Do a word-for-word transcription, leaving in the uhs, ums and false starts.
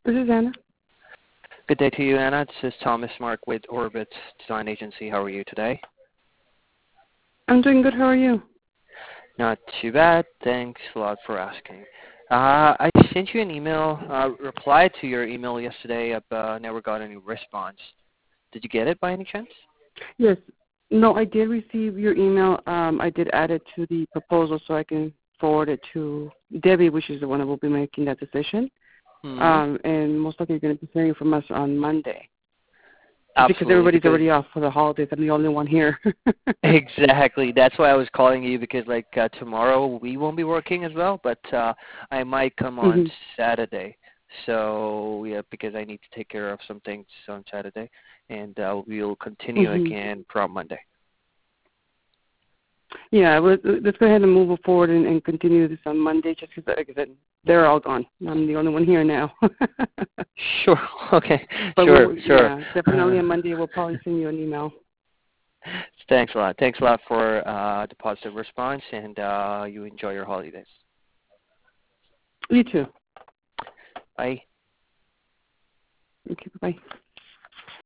This is Anna. Good day to you, Anna. This is Thomas Mark with Orbit Design Agency. How are you today? I'm doing good. How are you? Not too bad. Thanks a lot for asking. Uh, I sent you an email, uh, replied to your email yesterday, but uh, never got any response. Did you get it by any chance? Yes. No, I did receive your email. Um, I did add it to the proposal so I can forward it to Debbie, which is the one that will be making that decision. Mm-hmm. Um, and most likely you're going to be hearing from us on Monday. Absolutely. Because everybody's because already off for the holidays. I'm the only one here. Exactly. That's why I was calling you, because like uh, tomorrow we won't be working as well, but uh, I might come on Mm-hmm. Saturday. So yeah, because I need to take care of some things on Saturday, and uh, we'll continue Mm-hmm. again from Monday. Yeah, well, let's go ahead and move it forward and, and continue this on Monday, just because, like I said, they're all gone. I'm the only one here now. Sure. Okay. But Sure. we'll, Sure. yeah, definitely on Monday we'll probably send you an email. Thanks a lot. Thanks a lot for uh, the positive response, and uh, you enjoy your holidays. You too. Bye. Okay, bye-bye.